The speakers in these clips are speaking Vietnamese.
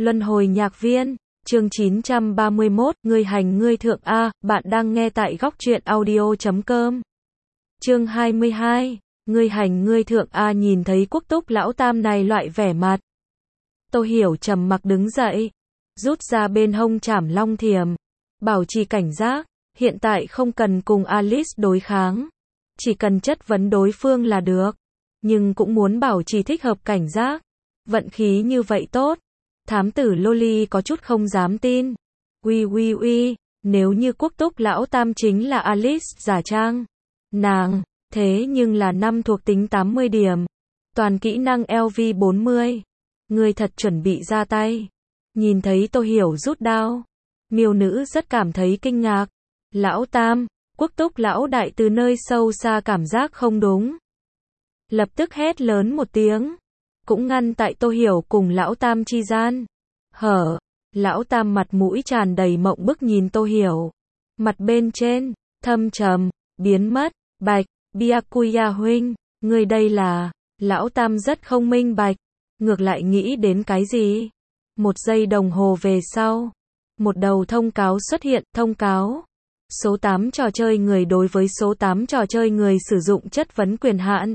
Luân hồi nhạc viên, chương 931, ngươi hành ngươi thượng A, bạn đang nghe tại góc truyện audio.com. Chương 22, ngươi hành ngươi thượng A. Nhìn thấy Quốc Túc lão tam này loại vẻ mặt, Tô Hiểu trầm mặc đứng dậy, rút ra bên hông trảm long thiềm, bảo trì cảnh giác, hiện tại không cần cùng Alice đối kháng, chỉ cần chất vấn đối phương là được, nhưng cũng muốn bảo trì thích hợp cảnh giác. Vận khí như vậy tốt. Thám tử Loli có chút không dám tin. Uy, nếu như Quốc Túc lão tam chính là Alice giả trang. Nàng, thế nhưng là năm thuộc tính 80 điểm. Toàn kỹ năng LV 40. Người thật chuẩn bị ra tay. Nhìn thấy Tô Hiểu rút đao. Miêu nữ rất cảm thấy kinh ngạc. Lão tam, Quốc Túc lão đại từ nơi sâu xa cảm giác không đúng. Lập tức hét lớn một tiếng. Cũng ngăn tại Tô Hiểu cùng lão tam chi gian. Lão tam mặt mũi tràn đầy mộng bức nhìn Tô Hiểu. Mặt bên trên, thâm trầm, biến mất, bạch, Byakuya huynh, người đây là, lão tam rất không minh bạch, ngược lại nghĩ đến cái gì? Một giây đồng hồ về sau, một đầu thông cáo xuất hiện, thông cáo. Số 8 trò chơi người đối với số 8 trò chơi người sử dụng chất vấn quyền hạn.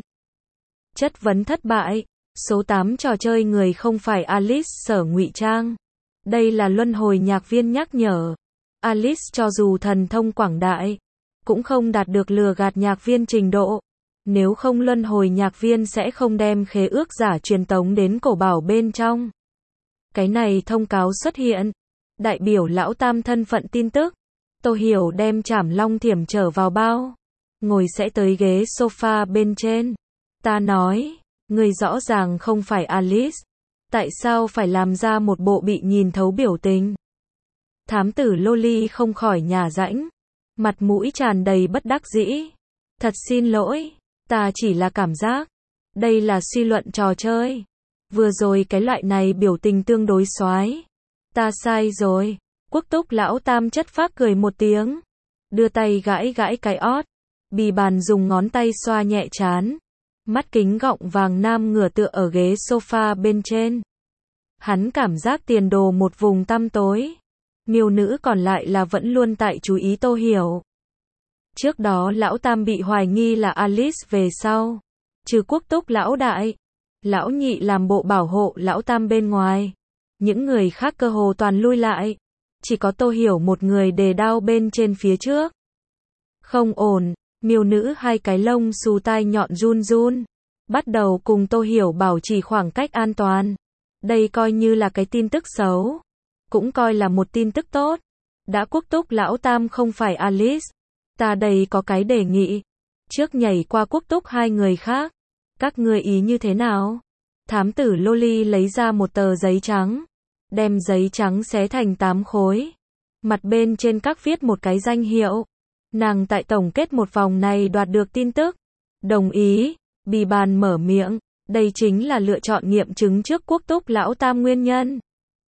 Chất vấn thất bại. Số 8 trò chơi người không phải Alice sở ngụy trang. Đây là luân hồi nhạc viên nhắc nhở. Alice cho dù thần thông quảng đại, cũng không đạt được lừa gạt nhạc viên trình độ. Nếu không luân hồi nhạc viên sẽ không đem khế ước giả truyền tống đến cổ bảo bên trong. Cái này thông cáo xuất hiện. Đại biểu lão tam thân phận tin tức. Tô Hiểu đem trảm long thiểm trở vào bao. Ngồi sẽ tới ghế sofa bên trên. Ta nói. Người rõ ràng không phải Alice. Tại sao phải làm ra một bộ bị nhìn thấu biểu tình? Thám tử Loli không khỏi nhả rãnh. Mặt mũi tràn đầy bất đắc dĩ. Thật xin lỗi. Ta chỉ là cảm giác. Đây là suy luận trò chơi. Vừa rồi cái loại này biểu tình tương đối xoái. Ta sai rồi. Quốc Túc lão tam chất phác cười một tiếng. Đưa tay gãi gãi cái ót. Bì bàn dùng ngón tay xoa nhẹ trán. Mắt kính gọng vàng nam ngửa tựa ở ghế sofa bên trên. Hắn cảm giác tiền đồ một vùng tăm tối. Miêu nữ còn lại là vẫn luôn tại chú ý Tô Hiểu. Trước đó lão tam bị hoài nghi là Alice về sau. Trừ Quốc Túc lão đại, lão nhị làm bộ bảo hộ lão tam bên ngoài. Những người khác cơ hồ toàn lui lại. Chỉ có Tô Hiểu một người đề đao bên trên phía trước. Không ổn. Miêu nữ hai cái lông xù tai nhọn run run. Bắt đầu cùng Tô Hiểu bảo trì khoảng cách an toàn. Đây coi như là cái tin tức xấu. Cũng coi là một tin tức tốt. Đã Quốc Túc lão tam không phải Alice. Ta đây có cái đề nghị. Trước nhảy qua Quốc Túc hai người khác. Các ngươi ý như thế nào? Thám tử Loli lấy ra một tờ giấy trắng. Đem giấy trắng xé thành 8 khối. Mặt bên trên các viết một cái danh hiệu. Nàng tại tổng kết một vòng này đoạt được tin tức. Đồng ý. Bì bàn mở miệng. Đây chính là lựa chọn nghiệm chứng trước Quốc Túc lão tam nguyên nhân.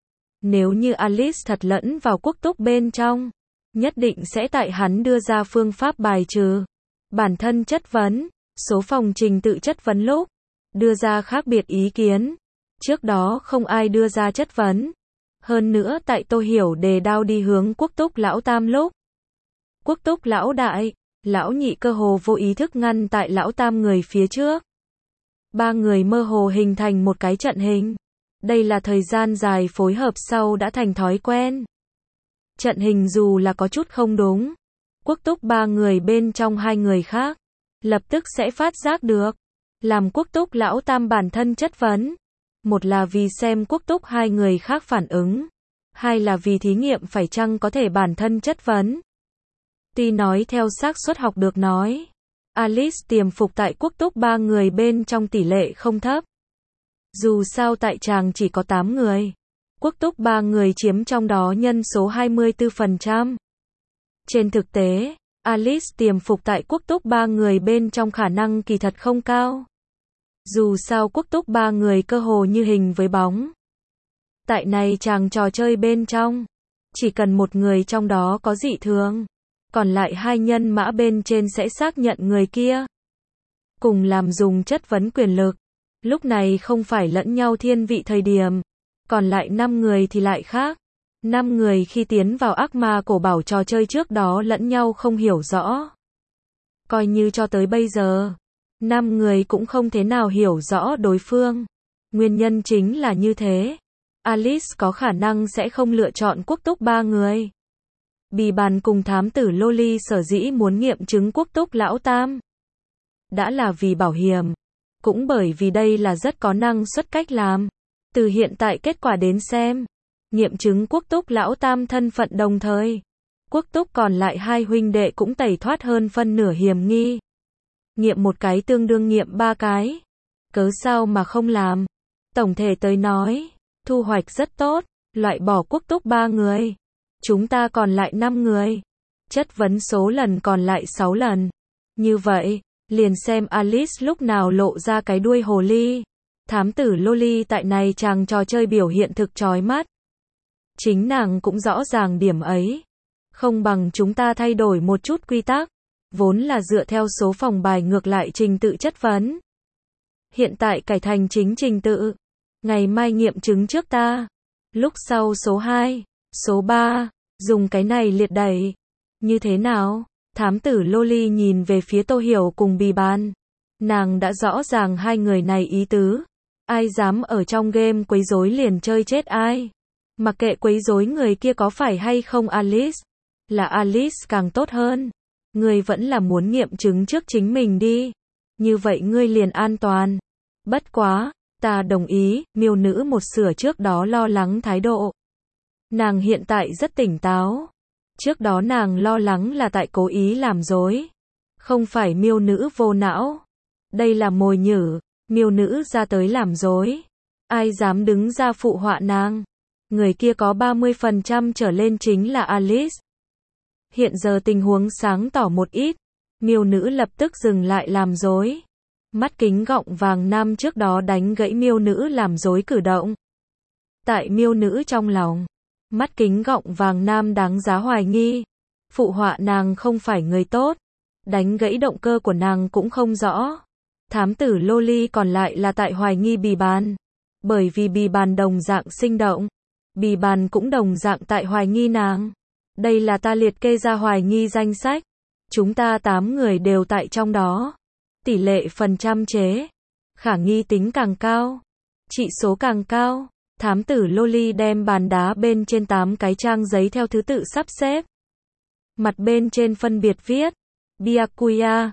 Nếu như Alice thật lẫn vào Quốc Túc bên trong, nhất định sẽ tại hắn đưa ra phương pháp bài trừ. Bản thân chất vấn, số phòng trình tự chất vấn lúc, đưa ra khác biệt ý kiến. Trước đó không ai đưa ra chất vấn. Hơn nữa tại Tô Hiểu đề đao đi hướng Quốc Túc lão tam lúc. Quốc Túc lão đại, lão nhị cơ hồ vô ý thức ngăn tại lão tam người phía trước. Ba người mơ hồ hình thành một cái trận hình. Đây là thời gian dài phối hợp sau đã thành thói quen. Trận hình dù là có chút không đúng. Quốc Túc ba người bên trong hai người khác. Lập tức sẽ phát giác được. Làm Quốc Túc lão tam bản thân chất vấn. Một là vì xem Quốc Túc hai người khác phản ứng. Hai là vì thí nghiệm phải chăng có thể bản thân chất vấn. Tuy nói theo xác suất học được nói. Alice tiềm phục tại Quốc Túc ba người bên trong tỷ lệ không thấp. Dù sao tại tràng chỉ có 8 người. Quốc Túc ba người chiếm trong đó nhân số 24%. Trên thực tế, Alice tiềm phục tại Quốc Túc ba người bên trong khả năng kỳ thật không cao. Dù sao Quốc Túc ba người cơ hồ như hình với bóng. Tại này chàng trò chơi bên trong, chỉ cần một người trong đó có dị thường, còn lại hai nhân mã bên trên sẽ xác nhận người kia. Cùng làm dùng chất vấn quyền lực. Lúc này không phải lẫn nhau thiên vị thời điểm. Còn lại 5 người thì lại khác. 5 người khi tiến vào ác ma cổ bảo trò chơi trước đó lẫn nhau không hiểu rõ. Coi như cho tới bây giờ, 5 người cũng không thế nào hiểu rõ đối phương. Nguyên nhân chính là như thế. Alice có khả năng sẽ không lựa chọn quốc túc 3 người. Bì bàn cùng thám tử Loli sở dĩ muốn nghiệm chứng quốc túc lão tam. Đã là vì bảo hiểm. Cũng bởi vì đây là rất có năng suất cách làm. Từ hiện tại kết quả đến xem. Nghiệm chứng quốc túc lão tam thân phận đồng thời. Quốc túc còn lại 2 huynh đệ cũng tẩy thoát hơn phân nửa hiểm nghi. Nghiệm một cái tương đương nghiệm 3 cái. Cớ sao mà không làm. Tổng thể tới nói, thu hoạch rất tốt, loại bỏ quốc túc 3 người. Chúng ta còn lại 5 người. Chất vấn số lần còn lại 6 lần. Như vậy, liền xem Alice lúc nào lộ ra cái đuôi hồ ly. Thám tử Loli tại này chàng trò chơi biểu hiện thực chói mắt. Chính nàng cũng rõ ràng điểm ấy. Không bằng chúng ta thay đổi một chút quy tắc. Vốn là dựa theo số phòng bài ngược lại trình tự chất vấn. Hiện tại cải thành chính trình tự. Ngày mai nghiệm chứng trước ta. Lúc sau số 2, số 3, dùng cái này liệt đẩy. Như thế nào? Thám tử Loli nhìn về phía Tô Hiểu cùng Bì Bàn. Nàng đã rõ ràng 2 người này ý tứ. Ai dám ở trong game quấy rối liền chơi chết ai. Mặc kệ quấy rối người kia có phải hay không Alice. Là Alice càng tốt hơn. Ngươi vẫn là muốn nghiệm chứng trước chính mình đi. Như vậy ngươi liền an toàn. Bất quá, ta đồng ý, miêu nữ một sửa trước đó lo lắng thái độ. Nàng hiện tại rất tỉnh táo. Trước đó nàng lo lắng là tại cố ý làm dối. Không phải miêu nữ vô não. Đây là mồi nhử, miêu nữ ra tới làm dối. Ai dám đứng ra phụ họa nàng. Người kia có 30% trở lên chính là Alice. Hiện giờ tình huống sáng tỏ một ít. Miêu nữ lập tức dừng lại làm dối. Mắt kính gọng vàng nam trước đó đánh gãy miêu nữ làm dối cử động. Tại miêu nữ trong lòng, mắt kính gọng vàng nam đáng giá hoài nghi. Phụ họa nàng không phải người tốt. Đánh gãy động cơ của nàng cũng không rõ. Thám tử Loli còn lại là tại hoài nghi Bì Bàn. Bởi vì Bì Bàn đồng dạng sinh động. Bì Bàn cũng đồng dạng tại hoài nghi nàng. Đây là ta liệt kê ra hoài nghi danh sách. Chúng ta 8 người đều tại trong đó. Tỷ lệ phần trăm chế. Khả nghi tính càng cao. Trị số càng cao. Thám tử Loli đem bàn đá bên trên 8 cái trang giấy theo thứ tự sắp xếp. Mặt bên trên phân biệt viết. Byakuya,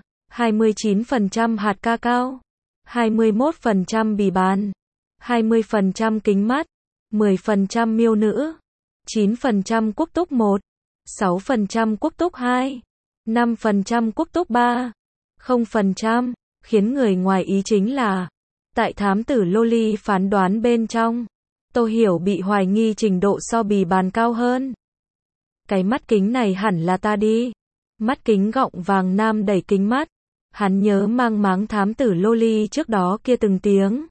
29% hạt cacao. 21% Bì Bàn. 20% kính mắt. 10% miêu nữ. 9% quốc túc 1. 6% quốc túc 2. 5% quốc túc 3. 0%, khiến người ngoài ý chính là, tại thám tử Loli phán đoán bên trong, Tô Hiểu bị hoài nghi trình độ so Bì Bàn cao hơn. Cái mắt kính này hẳn là ta đi. Mắt kính gọng vàng nam đẩy kính mắt. Hắn nhớ mang máng thám tử Loli trước đó kia từng tiếng.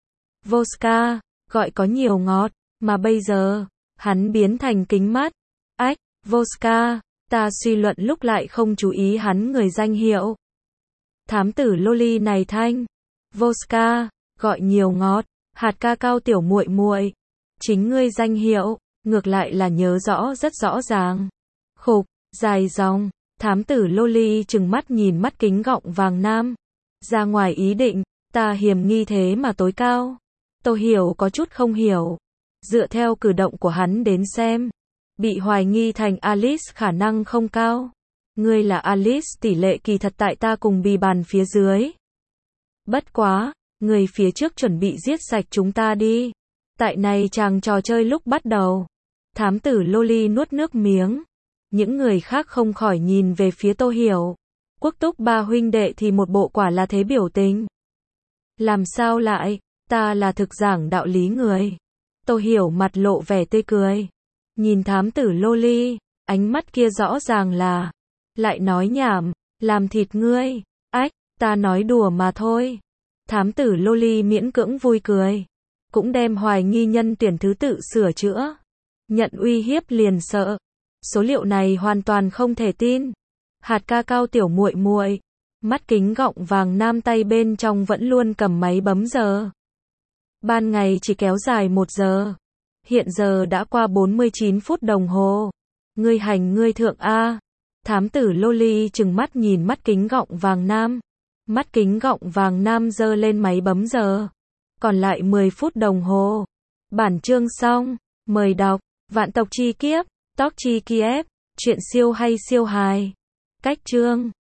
Vodka, gọi có nhiều ngọt, mà bây giờ, hắn biến thành kính mắt. Ách, Vodka, ta suy luận lúc lại không chú ý hắn người danh hiệu. Thám tử Loli này thanh. Vodka, gọi nhiều ngọt, hạt cacao tiểu muội muội. Chính ngươi danh hiệu, ngược lại là nhớ rõ rất rõ ràng. Khục, dài dòng, thám tử Loli trừng mắt nhìn mắt kính gọng vàng nam. Ra ngoài ý định, ta hiểm nghi thế mà tối cao. Tô Hiểu có chút không hiểu. Dựa theo cử động của hắn đến xem, bị hoài nghi thành Alice khả năng không cao. Ngươi là Alice tỷ lệ kỳ thật tại ta cùng Bì Bàn phía dưới. Bất quá, người phía trước chuẩn bị giết sạch chúng ta đi. Tại này chàng trò chơi lúc bắt đầu. Thám tử Loli nuốt nước miếng. Những người khác không khỏi nhìn về phía Tô Hiểu. Quốc túc 3 huynh đệ thì một bộ quả là thế biểu tình. Làm sao lại, ta là thực giảng đạo lý người. Tô Hiểu mặt lộ vẻ tươi cười. Nhìn thám tử Loli, ánh mắt kia rõ ràng là, lại nói nhảm, làm thịt ngươi. Ách, ta nói đùa mà thôi. Thám tử Loli miễn cưỡng vui cười. Cũng đem hoài nghi nhân tuyển thứ tự sửa chữa. Nhận uy hiếp liền sợ. Số liệu này hoàn toàn không thể tin. Hạt cacao tiểu muội muội. Mắt kính gọng vàng nam tay bên trong vẫn luôn cầm máy bấm giờ. Ban ngày chỉ kéo dài 1 giờ. Hiện giờ đã qua 49 phút đồng hồ. Ngươi hành ngươi thượng A. Thám tử Loli trừng mắt nhìn mắt kính gọng vàng nam. Mắt kính gọng vàng nam giơ lên máy bấm giờ. Còn lại 10 phút đồng hồ. Bản chương xong. Mời đọc. Vạn tộc chi kiếp. Tóc chi Kiev. Chuyện siêu hay siêu hài. Cách chương.